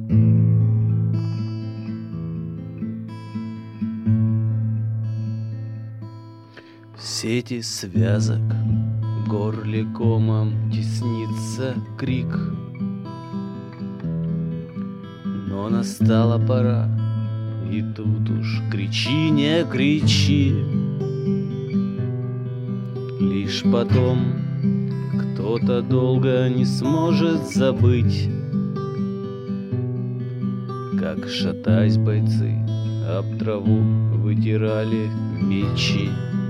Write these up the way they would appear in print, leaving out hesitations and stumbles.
В сети связок в горле комом теснится крик, но настала пора, и тут уж кричи, не кричи. Лишь потом кто-то долго не сможет забыть, как, шатаясь, бойцы об траву вытирали мечи,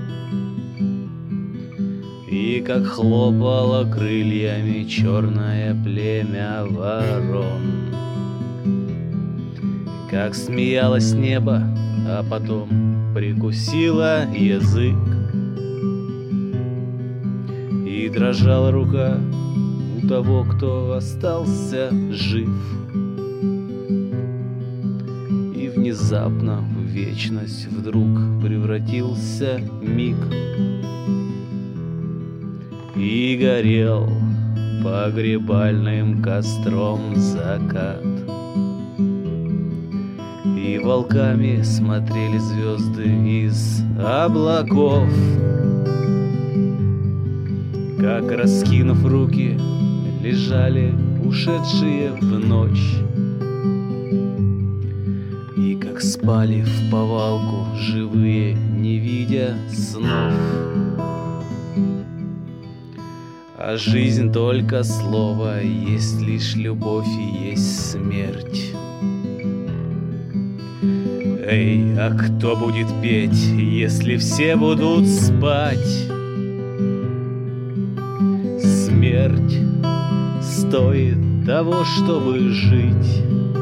и как хлопало крыльями черное племя ворон, как смеялось небо, а потом прикусило язык, и дрожала рука у того, кто остался жив. И внезапно в вечность вдруг превратился миг, и горел погребальным костром закат, и волками смотрели звезды из облаков, как, раскинув руки, лежали ушедшие в ночь, и как спали вповалку живые, не видя снов. А жизнь только слово, есть лишь любовь и есть смерть. Эй, а кто будет петь, если все будут спать? Смерть стоит того, чтобы жить,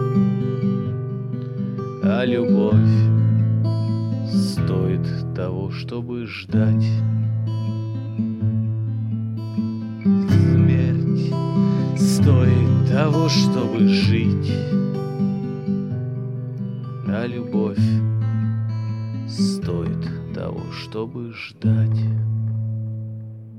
а любовь стоит того, чтобы ждать. Смерть стоит того, чтобы жить, а любовь стоит того, чтобы ждать.